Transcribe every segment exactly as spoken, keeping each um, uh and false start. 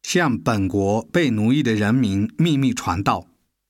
向本国被奴役的人民秘密传道。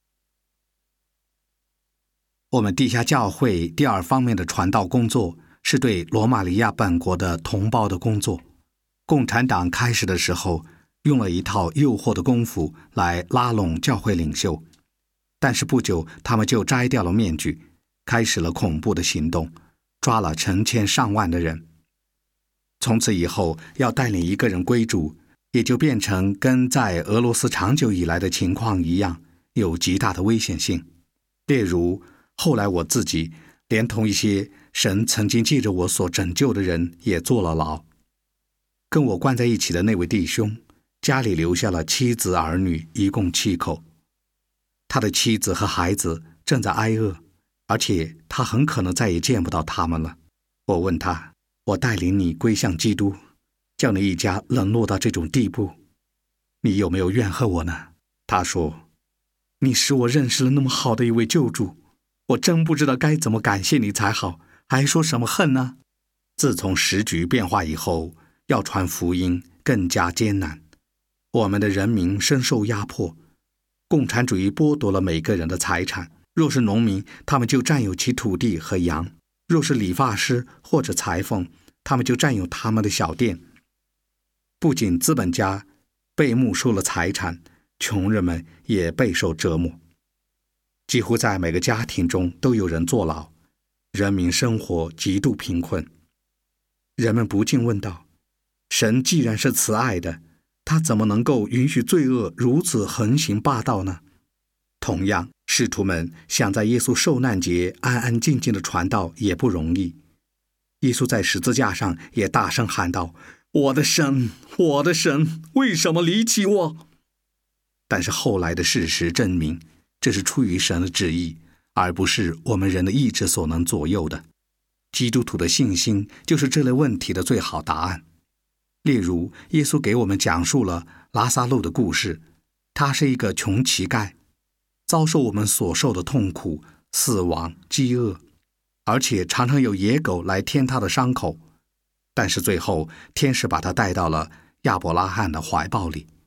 我们地下教会第二方面的传道工作是对罗马尼亚本国的同胞的工作。共产党开始的时候用了一套诱惑的功夫来拉拢教会领袖，但是不久他们就摘掉了面具，开始了恐怖的行动，抓了成千上万的人。从此以后，要带领一个人归主，也就变成跟在俄罗斯长久以来的情况一样，有极大的危险性。例如后来我自己连同一些神曾经借着我所拯救的人也坐了牢。跟我关在一起的那位弟兄，家里留下了妻子儿女，一共七口。他的妻子和孩子正在挨饿，而且他很可能再也见不到他们了。我问他，我带领你归向基督，叫你一家冷落到这种地步，你有没有怨恨我呢？他说，你使我认识了那么好的一位救主，我真不知道该怎么感谢你才好，还说什么恨呢？自从时局变化以后，要传福音更加艰难，我们的人民深受压迫，共产主义剥夺了每个人的财产，若是农民，他们就占有其土地和羊；若是理发师或者裁缝，他们就占有他们的小店。不仅资本家被没收了财产，穷人们也备受折磨。几乎在每个家庭中都有人坐牢，人民生活极度贫困。人们不禁问道，神既然是慈爱的，他怎么能够允许罪恶如此横行霸道呢？同样，使徒们想在耶稣受难节安安静静的传道也不容易。耶稣在十字架上也大声喊道，我的神，我的神，为什么离弃我？但是后来的事实证明，这是出于神的旨意，而不是我们人的意志所能左右的。基督徒的信心就是这类问题的最好答案。例如，耶稣给我们讲述了拉撒路的故事，他是一个穷乞丐，遭受我们所受的痛苦、死亡、饥饿，而且常常有野狗来舔他的伤口。但是最后，天使把他带到了亚伯拉罕的怀抱里。